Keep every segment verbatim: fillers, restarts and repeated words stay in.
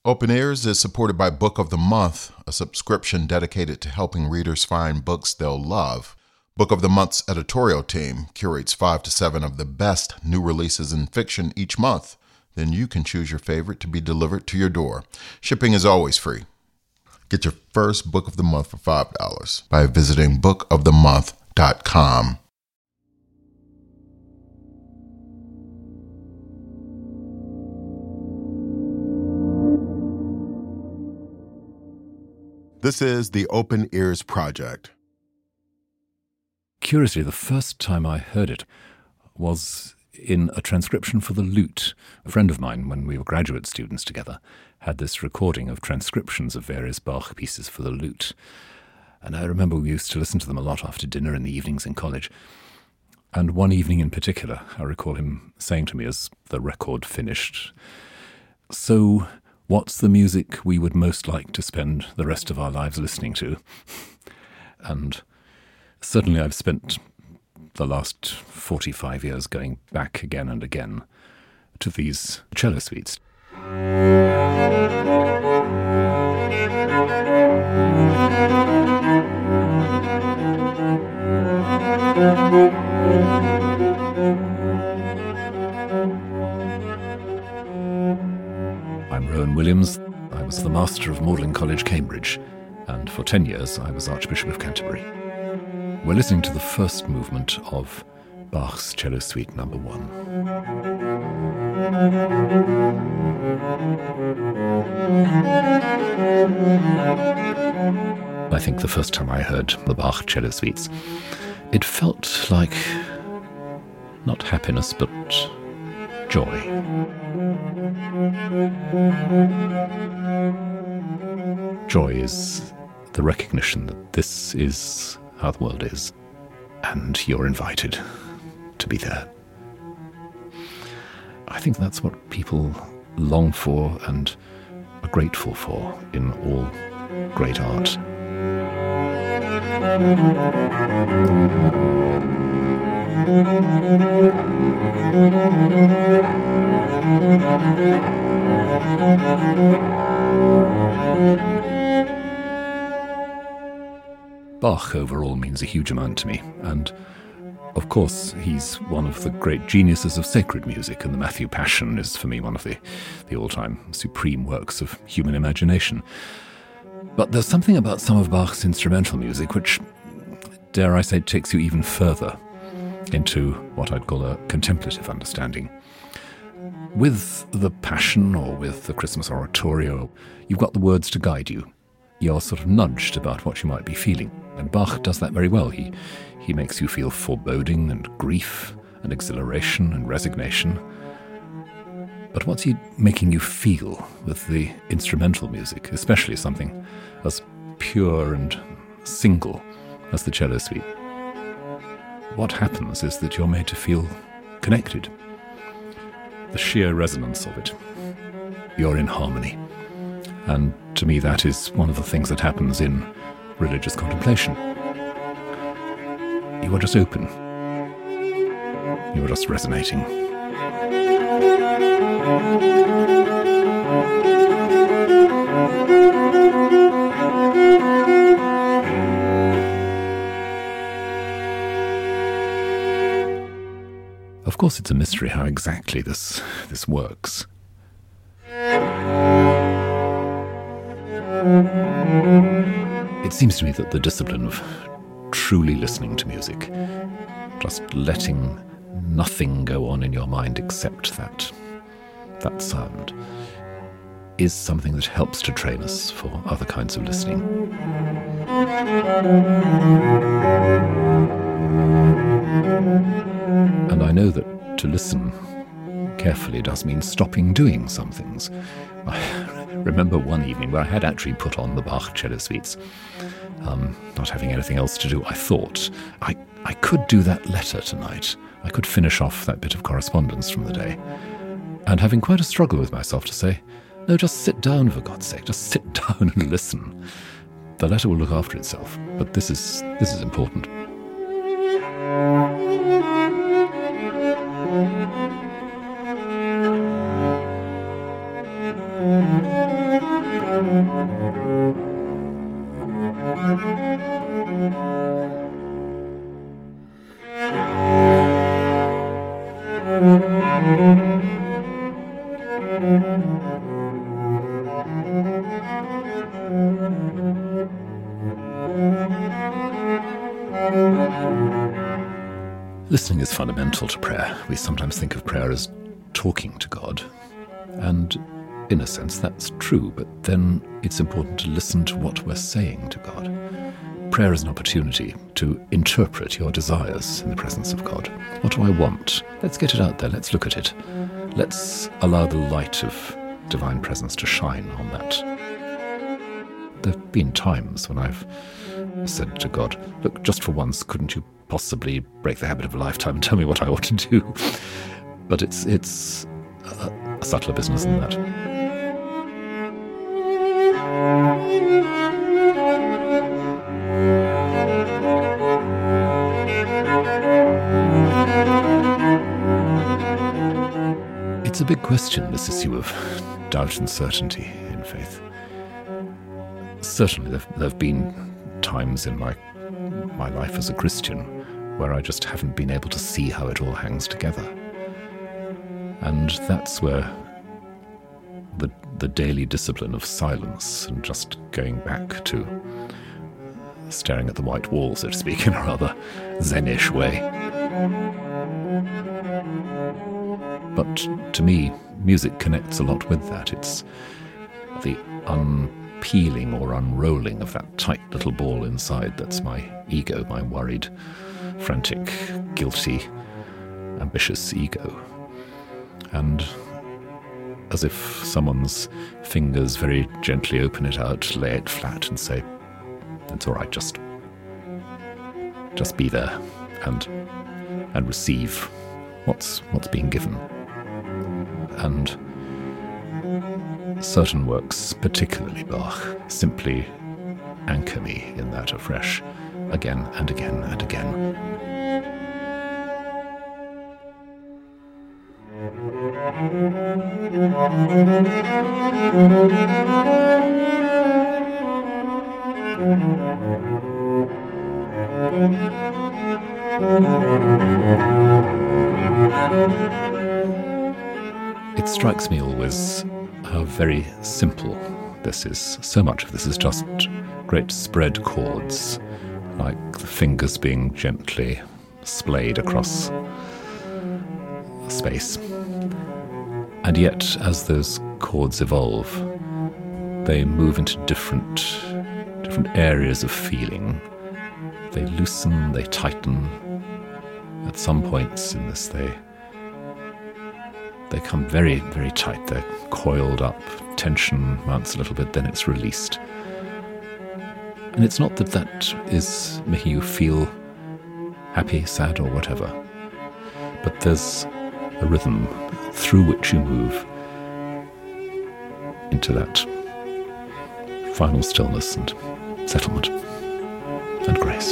Open Ears is supported by Book of the Month, a subscription dedicated to helping readers find books they'll love. Book of the Month's editorial team curates five to seven of the best new releases in fiction each month. Then you can choose your favorite to be delivered to your door. Shipping is always free. Get your first Book of the Month for five dollars by visiting book of the month dot com. This is the Open Ears Project. Curiously, the first time I heard it was in a transcription for The Lute. A friend of mine, when we were graduate students together, had this recording of transcriptions of various Bach pieces for the lute. And I remember we used to listen to them a lot after dinner in the evenings in college. And one evening in particular, I recall him saying to me as the record finished, "So, what's the music we would most like to spend the rest of our lives listening to?" And certainly I've spent the last forty-five years going back again and again to these cello suites. I'm Rowan Williams. I was the Master of Magdalen College, Cambridge, and for ten years I was Archbishop of Canterbury. We're listening to the first movement of Bach's Cello Suite Number One. I think the first time I heard the Bach Cello Suites, it felt like not happiness, but joy. Joy is the recognition that this is how the world is, and you're invited to be there. I think that's what people long for and are grateful for in all great art. Bach overall means a huge amount to me, and of course he's one of the great geniuses of sacred music, and the Matthew Passion is for me one of the, the all-time supreme works of human imagination. But there's something about some of Bach's instrumental music which, dare I say, takes you even further into what I'd call a contemplative understanding. With the Passion or with the Christmas Oratorio, you've got the words to guide you. You're sort of nudged about what you might be feeling. And Bach does that very well. He he makes you feel foreboding and grief and exhilaration and resignation. But what's he making you feel with the instrumental music, especially something as pure and single as the cello suite? What happens is that you're made to feel connected. The sheer resonance of it. You're in harmony. And to me, that is one of the things that happens in religious contemplation. You are just open. You are just resonating. Of course, it's a mystery how exactly this, this works. It seems to me that the discipline of truly listening to music, just letting nothing go on in your mind except that, that sound, is something that helps to train us for other kinds of listening. And I know that to listen carefully does mean stopping doing some things. I remember one evening where I had actually put on the Bach cello suites. Um, not having anything else to do, I thought, I, I could do that letter tonight. I could finish off that bit of correspondence from the day. And having quite a struggle with myself to say, no, just sit down, for God's sake, just sit down and listen. The letter will look after itself, but this is this is important. Listening is fundamental to prayer. We sometimes think of prayer as talking to God, and in a sense that's true, but then it's important to listen to what we're saying to God. Prayer is an opportunity to interpret your desires in the presence of God. What do I want? Let's get it out there. Let's look at it. Let's allow the light of divine presence to shine on that. There have been times when I've said to God, look, just for once, couldn't you possibly break the habit of a lifetime and tell me what I ought to do? But it's it's a, a subtler business than that. It's a big question, this issue of doubt and certainty in faith. Certainly there have been times in my my life as a Christian where I just haven't been able to see how it all hangs together. And that's where the the daily discipline of silence and just going back to staring at the white wall, so to speak, in a rather Zen-ish way. But to me, music connects a lot with that. It's the unpeeling or unrolling of that tight little ball inside that's my ego, my worried, frantic, guilty, ambitious ego. And as if someone's fingers very gently open it out, lay it flat and say, it's all right, just just be there and and receive what's what's being given. And certain works, particularly Bach, simply anchor me in that afresh, again and again and again. It strikes me always how very simple this is. So much of this is just great spread chords, like the fingers being gently splayed across space. And yet, as those chords evolve, they move into different, different areas of feeling. They loosen, they tighten. At some points in this, they they come very, very tight. They're coiled up. Tension mounts a little bit, then it's released. And it's not that that is making you feel happy, sad, or whatever. But there's a rhythm through which you move into that final stillness and settlement and grace.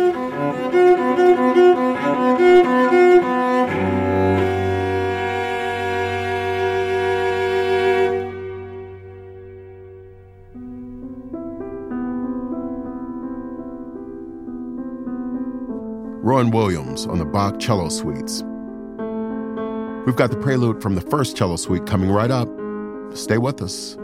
Rowan Williams on the Bach Cello Suites. We've got the prelude from the first cello suite coming right up. Stay with us.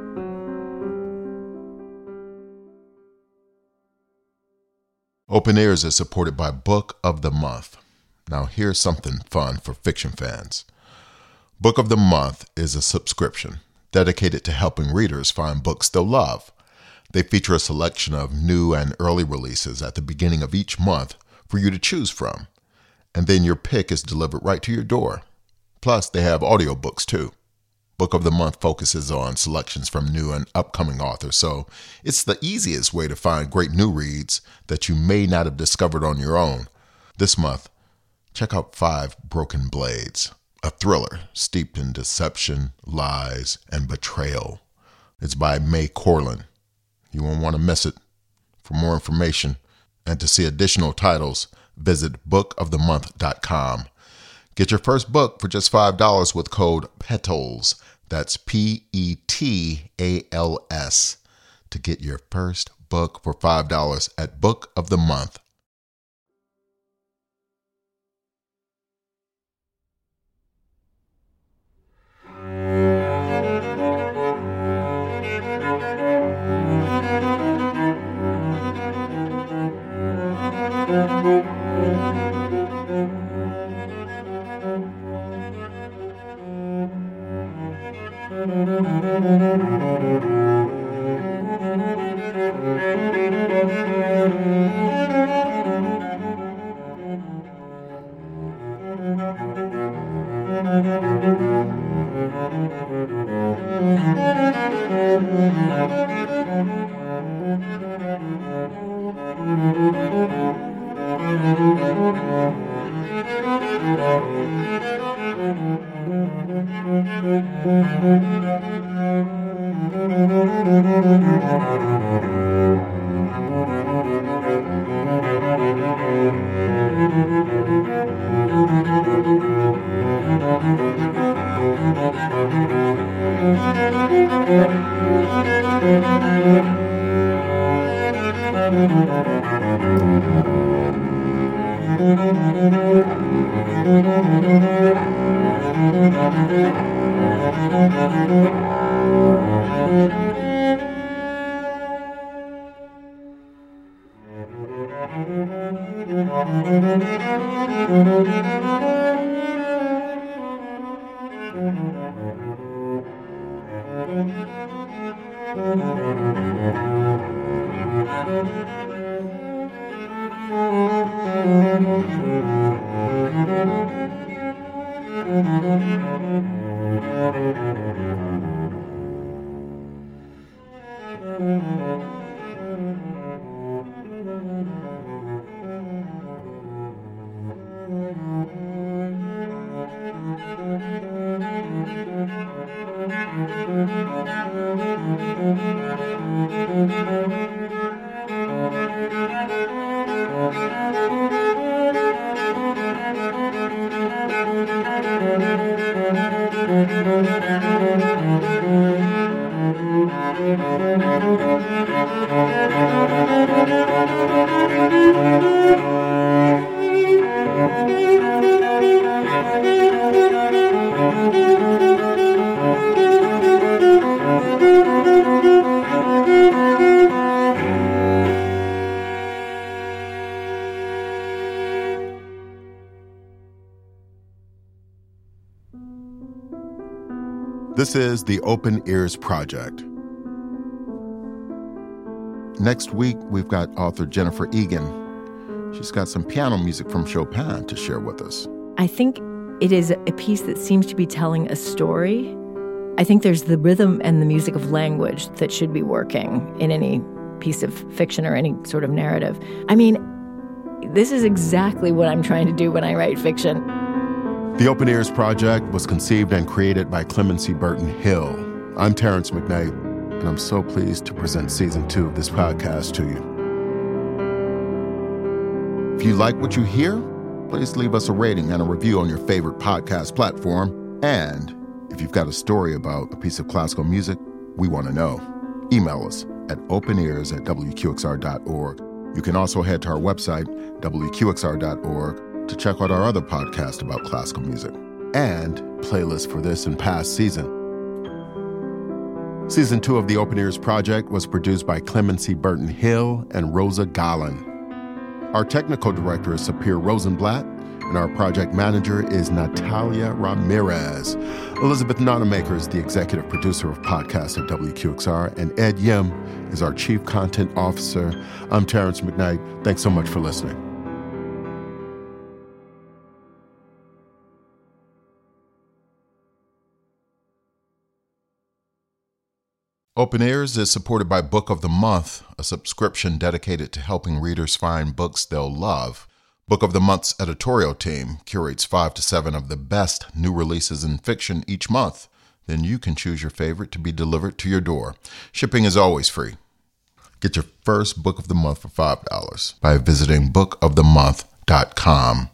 Open Ears is supported by Book of the Month. Now here's something fun for fiction fans. Book of the Month is a subscription dedicated to helping readers find books they'll love. They feature a selection of new and early releases at the beginning of each month for you to choose from. And then your pick is delivered right to your door. Plus, they have audiobooks too. Book of the Month focuses on selections from new and upcoming authors, so it's the easiest way to find great new reads that you may not have discovered on your own. This month, check out Five Broken Blades, a thriller steeped in deception, lies, and betrayal. It's by May Corlin. You won't want to miss it. For more information and to see additional titles, visit book of the month dot com. Get your first book for just five dollars with code PETALS. That's P E T A L S to get your first book for five dollars at Book of the Month. This is the Open Ears Project. Next week, we've got author Jennifer Egan. She's got some piano music from Chopin to share with us. I think it is a piece that seems to be telling a story. I think there's the rhythm and the music of language that should be working in any piece of fiction or any sort of narrative. I mean, this is exactly what I'm trying to do when I write fiction. The Open Ears Project was conceived and created by Clemency Burton Hill. I'm Terrence McKnight, and I'm so pleased to present season two of this podcast to you. If you like what you hear, please leave us a rating and a review on your favorite podcast platform. And if you've got a story about a piece of classical music, we want to know. Email us at openears at w q x r dot org. You can also head to our website, w q x r dot org, to check out our other podcast about classical music and playlists for this and past season. Season two of the Open Ears Project was produced by Clemency Burton Hill and Rosa Gallen. Our technical director is Sapir Rosenblatt, and our project manager is Natalia Ramirez. Elizabeth Nonamaker is the executive producer of podcasts at W Q X R, and Ed Yim is our chief content officer. I'm Terrence McKnight. Thanks so much for listening. Open Ears is supported by Book of the Month, a subscription dedicated to helping readers find books they'll love. Book of the Month's editorial team curates five to seven of the best new releases in fiction each month. Then you can choose your favorite to be delivered to your door. Shipping is always free. Get your first Book of the Month for five dollars by visiting book of the month dot com.